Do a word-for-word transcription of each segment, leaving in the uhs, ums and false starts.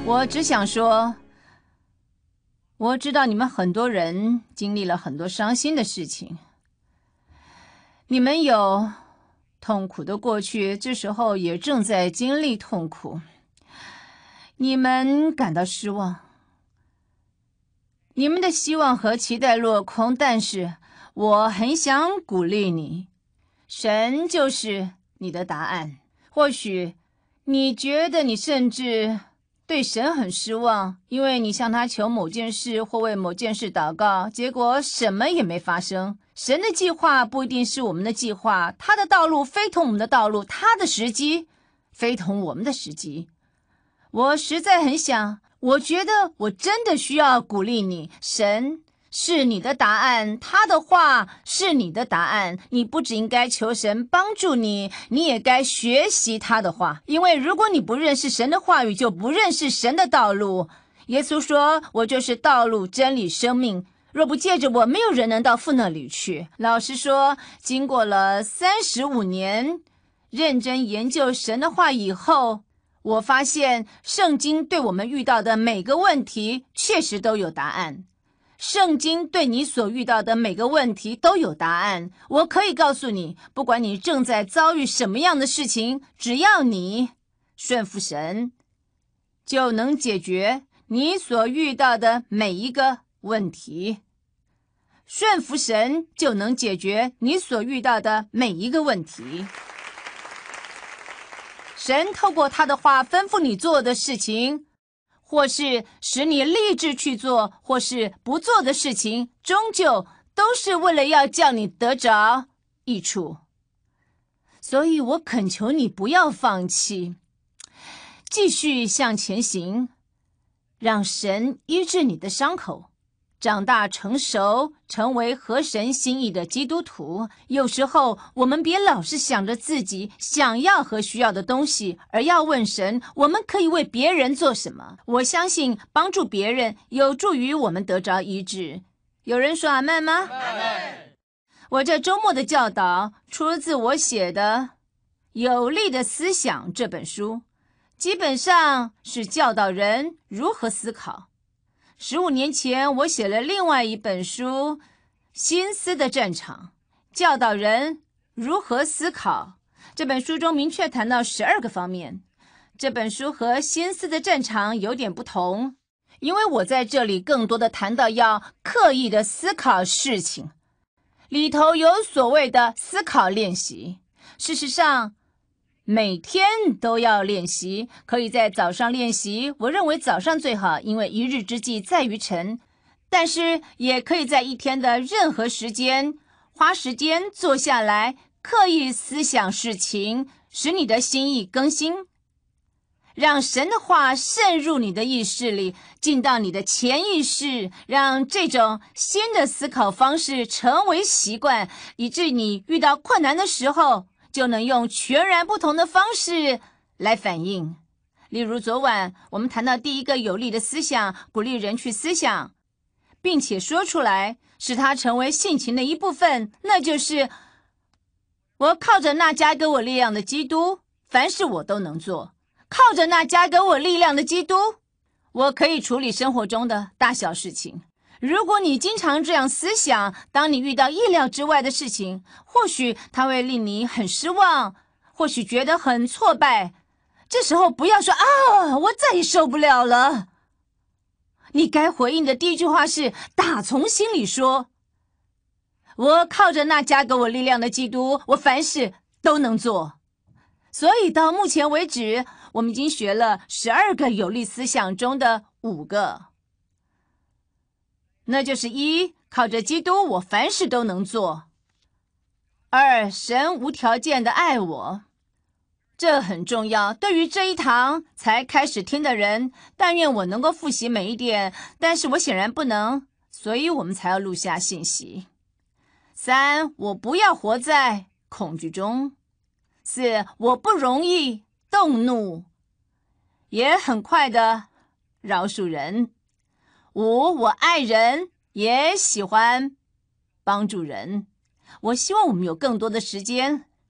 我只想说，我知道你们很多人经历了很多伤心的事情，你们有痛苦的过去，这时候也正在经历痛苦，你们感到失望，你们的希望和期待落空，但是我很想鼓励你，神就是你的答案。或许你觉得你甚至对神很失望，因为你向他求某件事或为某件事祷告，结果什么也没发生。神的计划不一定是我们的计划，他的道路非同我们的道路，他的时机非同我们的时机。我实在很想，我觉得我真的需要鼓励你，神是你的答案，他的话是你的答案。你不只应该求神帮助你，你也该学习他的话，因为如果你不认识神的话语，就不认识神的道路。耶稣说，我就是道路真理生命，若不借着我，没有人能到父那里去。老实说，经过了三十五年认真研究神的话以后，我发现圣经对我们遇到的每个问题确实都有答案。圣经对你所遇到的每个问题都有答案。我可以告诉你，不管你正在遭遇什么样的事情，只要你顺服神，就能解决你所遇到的每一个问题。顺服神就能解决你所遇到的每一个问题。神透过他的话吩咐你做的事情，或是使你立志去做，或是不做的事情，终究都是为了要叫你得着益处。所以我恳求你不要放弃，继续向前行，让神医治你的伤口，长大成熟，成为合神心意的基督徒。有时候我们别老是想着自己想要和需要的东西，而要问神，我们可以为别人做什么。我相信帮助别人有助于我们得着医治。有人说阿们吗？阿们。我这周末的教导出自我写的《有力的思想》这本书，基本上是教导人如何思考。十五年前，我写了另外一本书《心思的战场》，教导人如何思考。这本书中明确谈到十二个方面。这本书和《心思的战场》有点不同，因为我在这里更多的谈到要刻意的思考事情，里头有所谓的思考练习。事实上，每天都要练习，可以在早上练习，我认为早上最好，因为一日之计在于晨。但是也可以在一天的任何时间，花时间坐下来，刻意思想事情，使你的心意更新，让神的话渗入你的意识里，进到你的潜意识，让这种新的思考方式成为习惯，以致你遇到困难的时候就能用全然不同的方式来反应。例如昨晚我们谈到第一个有力的思想，鼓励人去思想，并且说出来，使它成为性情的一部分，那就是我靠着那加给我力量的基督，凡事我都能做。靠着那加给我力量的基督，我可以处理生活中的大小事情。如果你经常这样思想，当你遇到意料之外的事情，或许它会令你很失望，或许觉得很挫败。这时候不要说啊，我再也受不了了。你该回应的第一句话是打从心里说，我靠着那加给我力量的基督，我凡事都能做。所以到目前为止，我们已经学了十二个有力思想中的五个。那就是一，靠着基督，我凡事都能做；二，神无条件的爱我，这很重要。对于这一堂才开始听的人，但愿我能够复习每一点，但是我显然不能，所以我们才要录下信息。三，我不要活在恐惧中。四，我不容易动怒，也很快的饶恕人。五，我爱人，也喜欢帮助人。我希望我们有更多的时间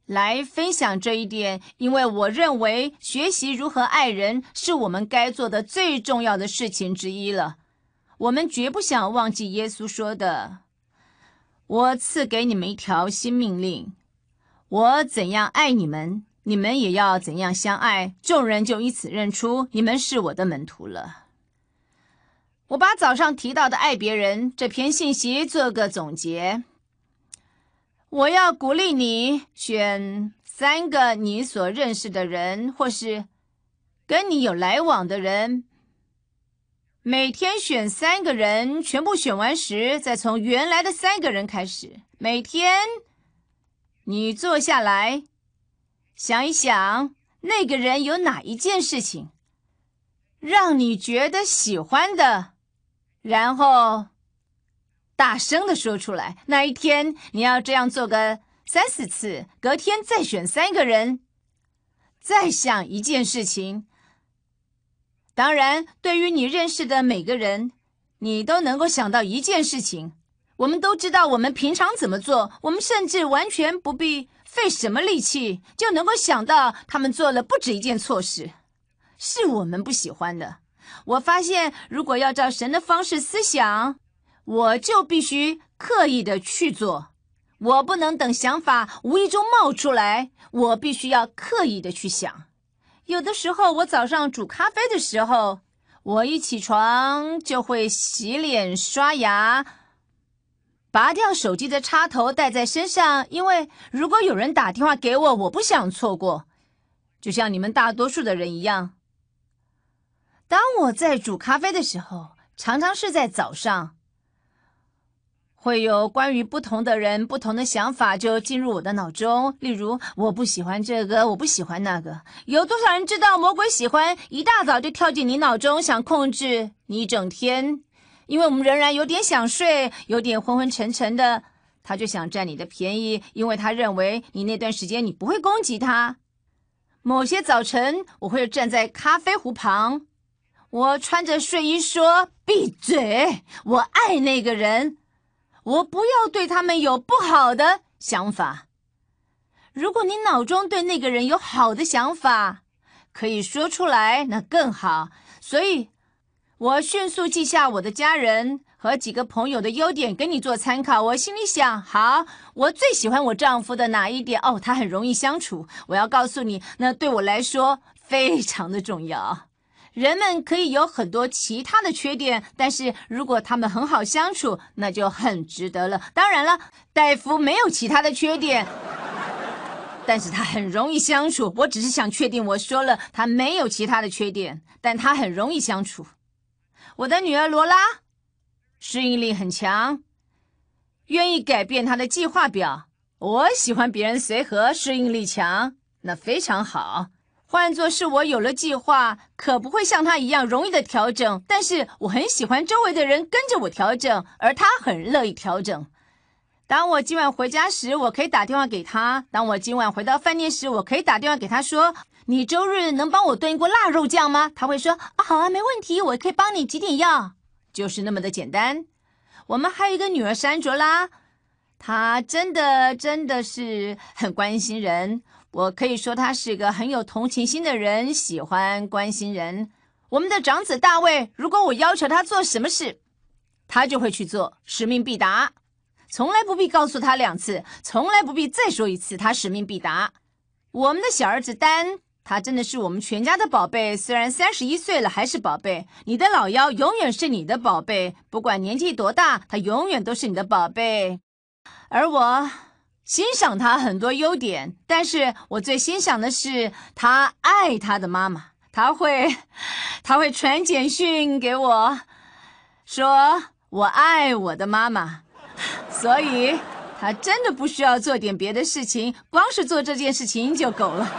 来分享这一点，因为我认为学习如何爱人是我们该做的最重要的事情之一了。我们绝不想忘记耶稣说的：我赐给你们一条新命令，我怎样爱你们，你们也要怎样相爱，众人就以此认出你们是我的门徒了。我把早上提到的爱别人这篇信息做个总结。我要鼓励你选三个你所认识的人，或是跟你有来往的人，每天选三个人，全部选完时，再从原来的三个人开始。每天你坐下来想一想，那个人有哪一件事情让你觉得喜欢的，然后大声的说出来。那一天你要这样做个三四次，隔天再选三个人，再想一件事情。当然，对于你认识的每个人，你都能够想到一件事情。我们都知道我们平常怎么做，我们甚至完全不必费什么力气，就能够想到他们做了不止一件错事，是我们不喜欢的。我发现，如果要照神的方式思想，我就必须刻意的去做，我不能等想法无意中冒出来，我必须要刻意的去想。有的时候我早上煮咖啡的时候，我一起床就会洗脸刷牙，拔掉手机的插头带在身上，因为如果有人打电话给我，我不想错过，就像你们大多数的人一样。当我在煮咖啡的时候，常常是在早上，会有关于不同的人不同的想法就进入我的脑中，例如我不喜欢这个，我不喜欢那个。有多少人知道魔鬼喜欢一大早就跳进你脑中，想控制你一整天？因为我们仍然有点想睡，有点昏昏沉沉的，他就想占你的便宜，因为他认为你那段时间你不会攻击他。某些早晨我会站在咖啡壶旁，我穿着睡衣说：闭嘴，我爱那个人，我不要对他们有不好的想法。如果你脑中对那个人有好的想法，可以说出来，那更好。所以我迅速记下我的家人和几个朋友的优点给你做参考。我心里想，好，我最喜欢我丈夫的哪一点？哦，他很容易相处。我要告诉你，那对我来说非常的重要。人们可以有很多其他的缺点，但是如果他们很好相处，那就很值得了。当然了，戴夫没有其他的缺点，但是他很容易相处。我只是想确定，我说了他没有其他的缺点，但他很容易相处。我的女儿罗拉适应力很强，愿意改变她的计划表。我喜欢别人随和，适应力强，那非常好。换作是我有了计划，可不会像他一样容易的调整，但是我很喜欢周围的人跟着我调整，而他很乐意调整。当我今晚回家时，我可以打电话给他；当我今晚回到饭店时，我可以打电话给他说，你周日能帮我炖一锅腊肉酱吗？他会说，啊，好啊，没问题，我可以帮你几点要，就是那么的简单。我们还有一个女儿珊卓拉，她真的真的是很关心人，我可以说她是个很有同情心的人，喜欢关心人。我们的长子大卫，如果我要求他做什么事，他就会去做，使命必达，从来不必告诉他两次，从来不必再说一次，他使命必达。我们的小儿子丹，他真的是我们全家的宝贝，虽然三十一岁了还是宝贝。你的老幺永远是你的宝贝，不管年纪多大，他永远都是你的宝贝。而我欣赏他很多优点，但是我最欣赏的是他爱他的妈妈。他会他会传简讯给我说，我爱我的妈妈。所以他真的不需要做点别的事情，光是做这件事情就够了。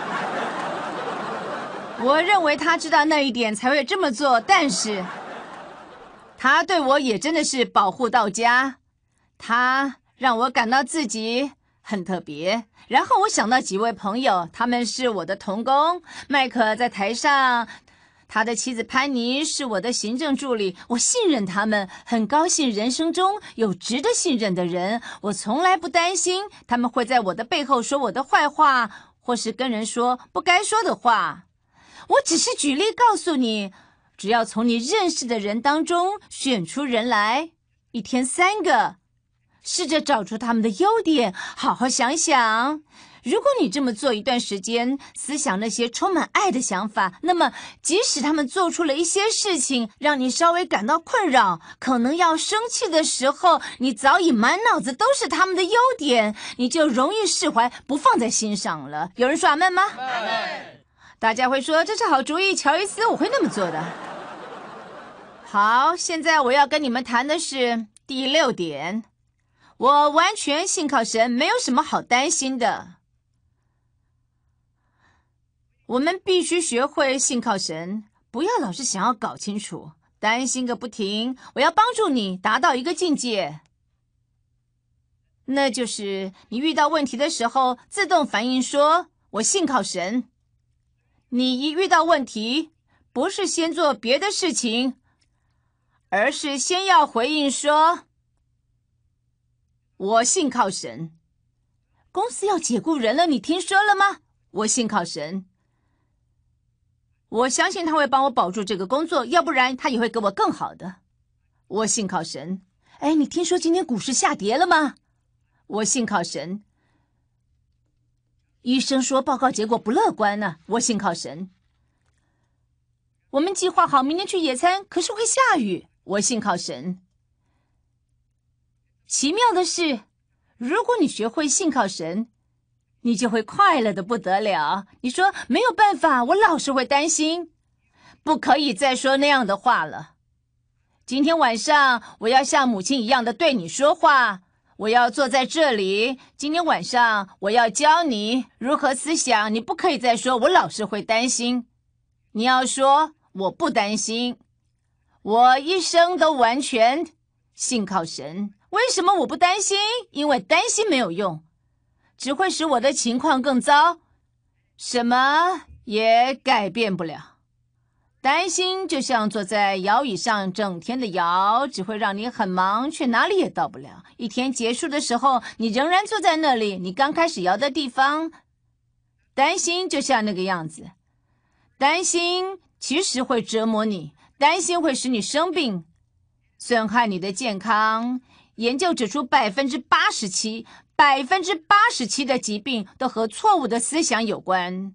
我认为他知道那一点才会这么做，但是他对我也真的是保护到家，他让我感到自己很特别。然后我想到几位朋友，他们是我的同工，麦克在台上， 他的妻子潘妮是我的行政助理，我信任他们，很高兴人生中有值得信任的人。我从来不担心他们会在我的背后说我的坏话，或是跟人说不该说的话。我只是举例告诉你，只要从你认识的人当中选出人来，一天三个，试着找出他们的优点，好好想想。如果你这么做一段时间，思想那些充满爱的想法，那么即使他们做出了一些事情让你稍微感到困扰，可能要生气的时候，你早已满脑子都是他们的优点，你就容易释怀，不放在心上了。有人说阿们吗？阿们。大家会说这是好主意，乔伊斯，我会那么做的。好，现在我要跟你们谈的是第六点，我完全信靠神，没有什么好担心的。我们必须学会信靠神，不要老是想要搞清楚，担心个不停。我要帮助你达到一个境界，那就是你遇到问题的时候，自动反应说我信靠神。你一遇到问题，不是先做别的事情，而是先要回应说我信靠神。公司要解雇人了，你听说了吗？我信靠神。我相信他会帮我保住这个工作，要不然他也会给我更好的。我信靠神。哎，你听说今天股市下跌了吗？我信靠神。医生说报告结果不乐观呢，我信靠神。我们计划好明天去野餐，可是会下雨，我信靠神。奇妙的是，如果你学会信靠神，你就会快乐的不得了。你说没有办法，我老是会担心，不可以再说那样的话了。今天晚上我要像母亲一样的对你说话，我要坐在这里，今天晚上我要教你如何思想，你不可以再说我老是会担心，你要说我不担心，我一生都完全信靠神。为什么我不担心？因为担心没有用，只会使我的情况更糟，什么也改变不了。担心就像坐在摇椅上整天的摇，只会让你很忙，却哪里也到不了。一天结束的时候，你仍然坐在那里，你刚开始摇的地方。担心就像那个样子，担心其实会折磨你，担心会使你生病，损害你的健康。研究指出，百分之八十七，百分之八十七的疾病都和错误的思想有关。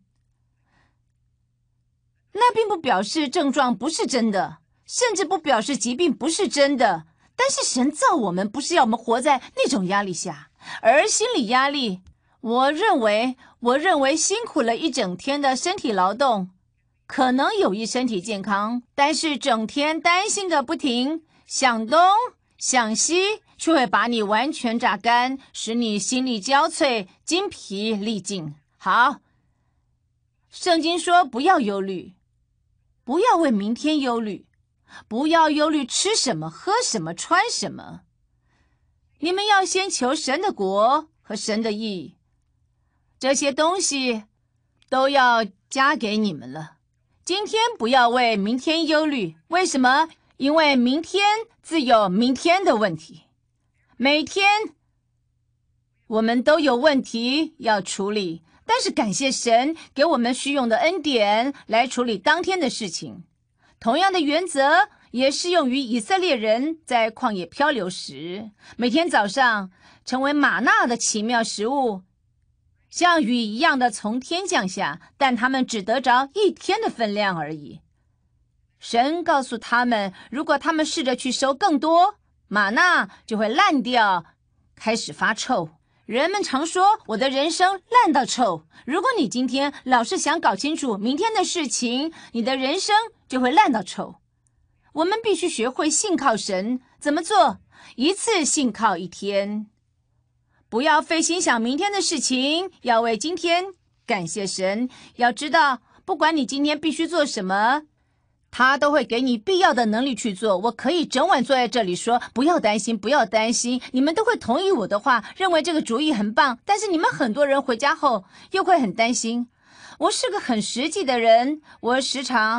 那并不表示症状不是真的，甚至不表示疾病不是真的。但是神造我们不是要我们活在那种压力下，而心理压力，我认为，我认为辛苦了一整天的身体劳动，可能有益身体健康，但是整天担心个不停，想东想西，却会把你完全榨干，使你心力交瘁，精疲力尽。好，圣经说不要忧虑，不要为明天忧虑，不要忧虑吃什么喝什么穿什么，你们要先求神的国和神的义，这些东西都要加给你们了。今天不要为明天忧虑，为什么？因为明天自有明天的问题，每天我们都有问题要处理，但是感谢神给我们需用的恩典来处理当天的事情。同样的原则也适用于以色列人在旷野漂流时，每天早上成为玛纳的奇妙食物，像雨一样的从天降下，但他们只得着一天的分量而已。神告诉他们，如果他们试着去收更多，玛纳就会烂掉，开始发臭。人们常说我的人生烂到臭，如果你今天老是想搞清楚明天的事情，你的人生就会烂到臭。我们必须学会信靠神，怎么做？一次信靠一天，不要费心想明天的事情，要为今天感谢神。要知道，不管你今天必须做什么，他都会给你必要的能力去做。我可以整晚坐在这里说不要担心，不要担心，你们都会同意我的话，认为这个主意很棒，但是你们很多人回家后又会很担心。我是个很实际的人，我时常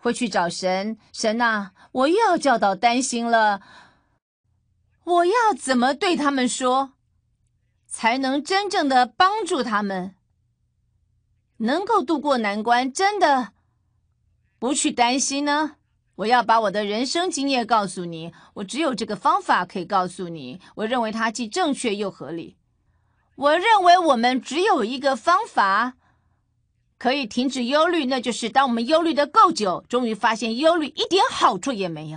会去找神，神啊，我又要教导担心了，我要怎么对他们说，才能真正的帮助他们，能够度过难关，真的不去担心呢？我要把我的人生经验告诉你，我只有这个方法可以告诉你，我认为它既正确又合理。我认为我们只有一个方法可以停止忧虑，那就是当我们忧虑的够久，终于发现忧虑一点好处也没有。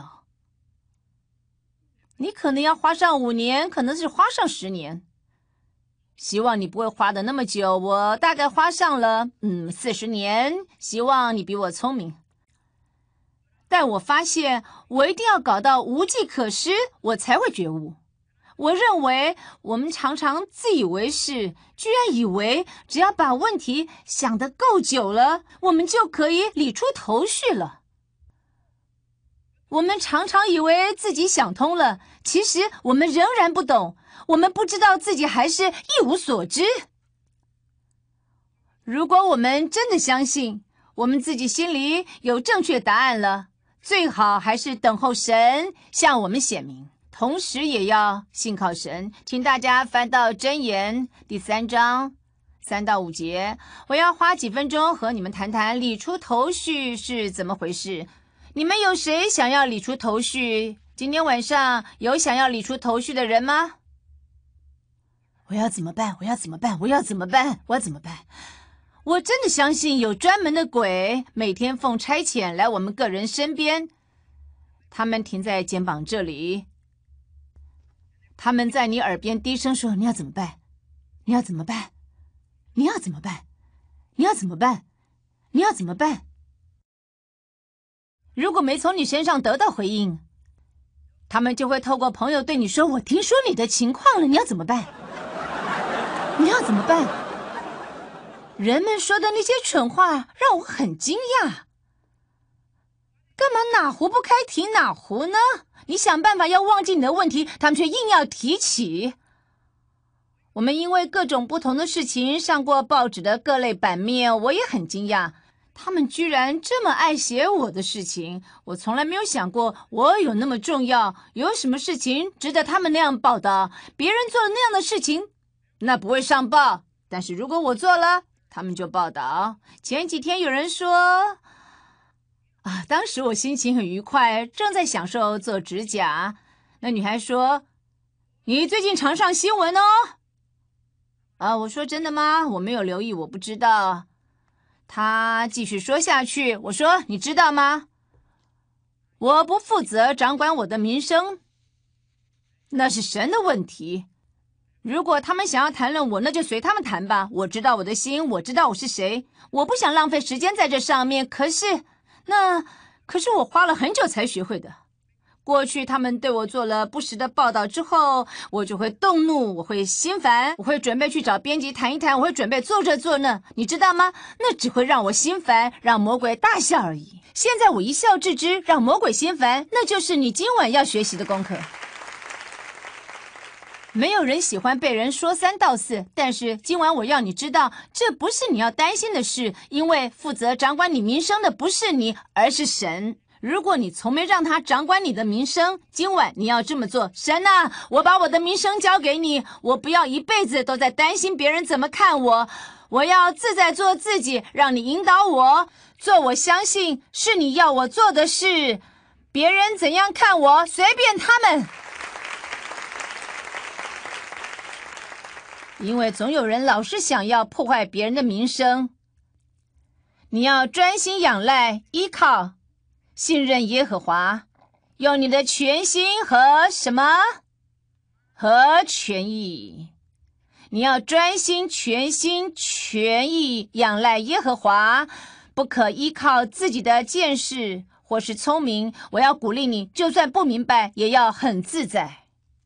你可能要花上五年，可能是花上十年，希望你不会花的那么久，我大概花上了嗯四十年，希望你比我聪明。但我发现我一定要搞到无计可施，我才会觉悟。我认为我们常常自以为是，居然以为只要把问题想得够久了，我们就可以理出头绪了。我们常常以为自己想通了，其实我们仍然不懂，我们不知道自己还是一无所知。如果我们真的相信我们自己心里有正确答案了，最好还是等候神向我们显明，同时也要信靠神。请大家翻到箴言第三章三到五节，我要花几分钟和你们谈谈理出头绪是怎么回事。你们有谁想要理出头绪？今天晚上有想要理出头绪的人吗？我要怎么办？我要怎么办？我要怎么办？我要怎么办？我真的相信有专门的鬼，每天奉差遣来我们个人身边，他们停在肩膀这里，他们在你耳边低声说：你要怎么办？你要怎么办？你要怎么办？你要怎么办？你要怎么办？如果没从你身上得到回应，他们就会透过朋友对你说：我听说你的情况了，你要怎么办？你要怎么办？人们说的那些蠢话让我很惊讶，干嘛哪壶不开提哪壶呢？你想办法要忘记你的问题，他们却硬要提起。我们因为各种不同的事情上过报纸的各类版面，我也很惊讶，他们居然这么爱写我的事情。我从来没有想过我有那么重要，有什么事情值得他们那样报道。别人做了那样的事情，那不会上报，但是如果我做了，他们就报道。前几天有人说啊，当时我心情很愉快，正在享受做指甲。那女孩说：你最近常上新闻哦。啊，我说真的吗？我没有留意，我不知道。她继续说下去，我说你知道吗？我不负责掌管我的名声，那是神的问题。如果他们想要谈论我，那就随他们谈吧。我知道我的心，我知道我是谁，我不想浪费时间在这上面。可是，那可是我花了很久才学会的。过去他们对我做了不实的报道之后，我就会动怒，我会心烦，我会准备去找编辑谈一谈，我会准备做这做那，你知道吗？那只会让我心烦，让魔鬼大笑而已。现在我一笑置之，让魔鬼心烦，那就是你今晚要学习的功课。没有人喜欢被人说三道四，但是今晚我要你知道，这不是你要担心的事，因为负责掌管你名声的不是你，而是神。如果你从没让他掌管你的名声，今晚你要这么做。神啊，我把我的名声交给你，我不要一辈子都在担心别人怎么看我，我要自在做自己，让你引导我，做我相信是你要我做的事。别人怎样看我，随便他们。因为总有人老是想要破坏别人的名声。你要专心仰赖、依靠、信任耶和华，用你的全心和什么？和全意。你要专心、全心、全意仰赖耶和华，不可依靠自己的见识或是聪明。我要鼓励你，就算不明白，也要很自在。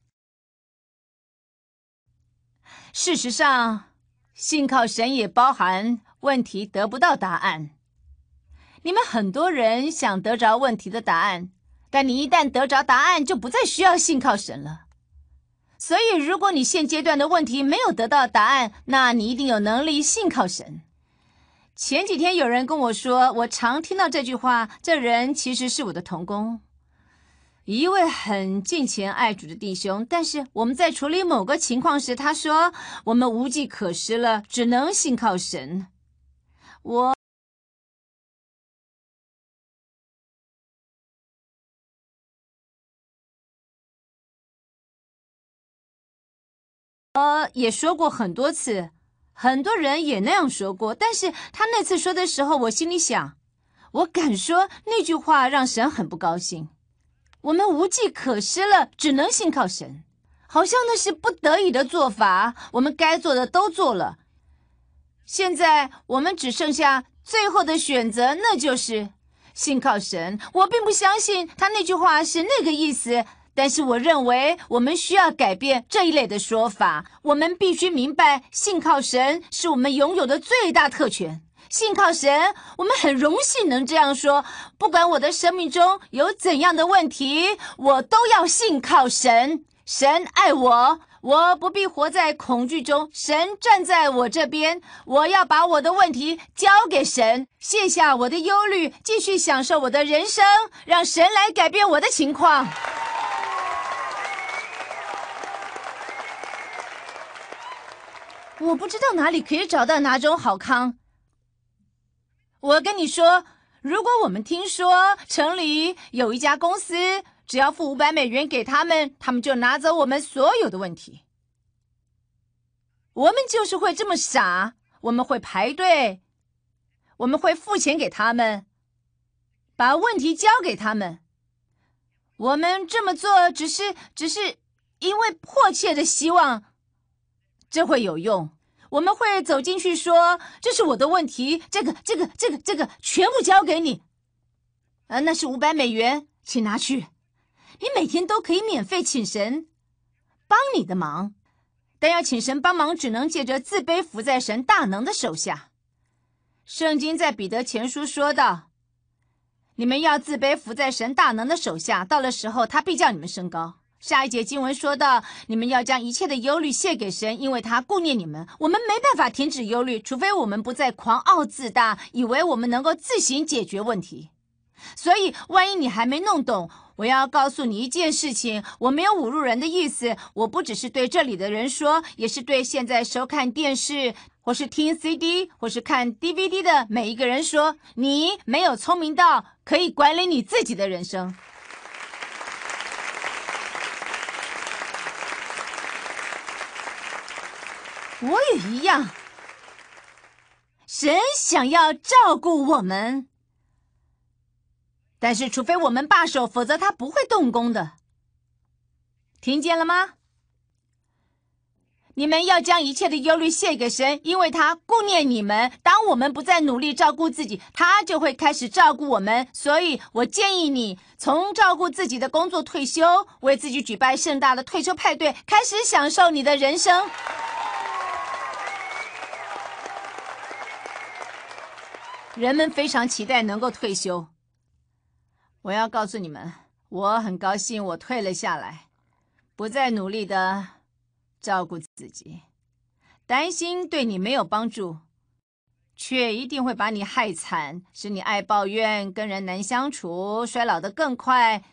事实上，信靠神也包含问题得不到答案。你们很多人想得着问题的答案，但你一旦得着答案，就不再需要信靠神了。所以，如果你现阶段的问题没有得到答案，那你一定有能力信靠神。 前几天有人跟我说，我常听到这句话，这人其实是我的同工，一位很敬虔爱主的弟兄，但是我们在处理某个情况时，他说我们无计可施了，只能信靠神。我呃也说过很多次，很多人也那样说过，但是他那次说的时候，我心里想，我敢说那句话让神很不高兴。我们无计可施了，只能信靠神，好像那是不得已的做法，我们该做的都做了。现在我们只剩下最后的选择，那就是信靠神。我并不相信他那句话是那个意思，但是我认为我们需要改变这一类的说法。我们必须明白，信靠神是我们拥有的最大特权。信靠神，我们很荣幸能这样说。不管我的生命中有怎样的问题，我都要信靠神。神爱我，我不必活在恐惧中。神站在我这边，我要把我的问题交给神，卸下我的忧虑，继续享受我的人生，让神来改变我的情况。我不知道哪里可以找到哪种好康。我跟你说，如果我们听说城里有一家公司，只要付五百美元给他们，他们就拿走我们所有的问题。我们就是会这么傻，我们会排队，我们会付钱给他们，把问题交给他们。我们这么做只是只是因为迫切的希望这会有用。我们会走进去说，这是我的问题，这个这个这个这个全部交给你。啊，那是五百美元，请拿去。你每天都可以免费请神帮你的忙，但要请神帮忙，只能借着自卑服在神大能的手下。圣经在彼得前书说道，你们要自卑服在神大能的手下，到了时候他必叫你们升高。下一节经文说到，你们要将一切的忧虑卸给神，因为他顾念你们。我们没办法停止忧虑，除非我们不再狂傲自大，以为我们能够自行解决问题。所以万一你还没弄懂，我要告诉你一件事情，我没有侮辱人的意思，我不只是对这里的人说，也是对现在收看电视或是听 C D 或是看 D V D 的每一个人说，你没有聪明到可以管理你自己的人生。我也一样，神想要照顾我们，但是除非我们罢手，否则他不会动工的。听见了吗？你们要将一切的忧虑卸给神，因为他顾念你们。当我们不再努力照顾自己，他就会开始照顾我们。所以我建议你从照顾自己的工作退休，为自己举办盛大的退休派对，开始享受你的人生。人们非常期待能够退休。我要告诉你们，我很高兴我退了下来，不再努力的照顾自己。担心对你没有帮助，却一定会把你害惨，使你爱抱怨，跟人难相处，衰老得更快，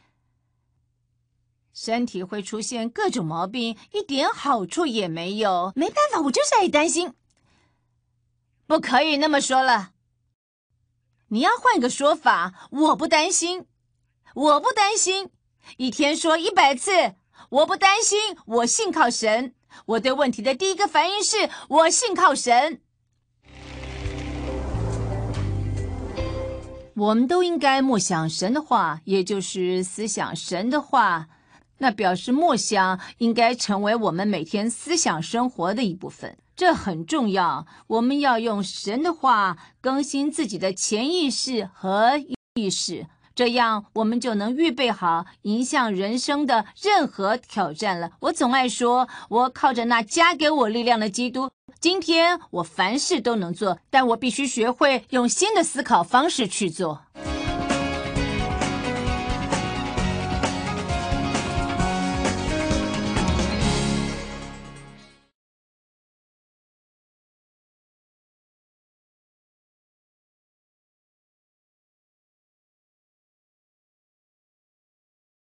身体会出现各种毛病，一点好处也没有。没办法，我就是爱担心。不可以那么说了。你要换个说法，我不担心，我不担心，一天说一百次，我不担心，我信靠神。我对问题的第一个反应是，我信靠神。我们都应该默想神的话，也就是思想神的话，那表示默想应该成为我们每天思想生活的一部分。这很重要，我们要用神的话更新自己的潜意识和意识，这样我们就能预备好迎向人生的任何挑战了。我总爱说，我靠着那加给我力量的基督，今天我凡事都能做，但我必须学会用新的思考方式去做。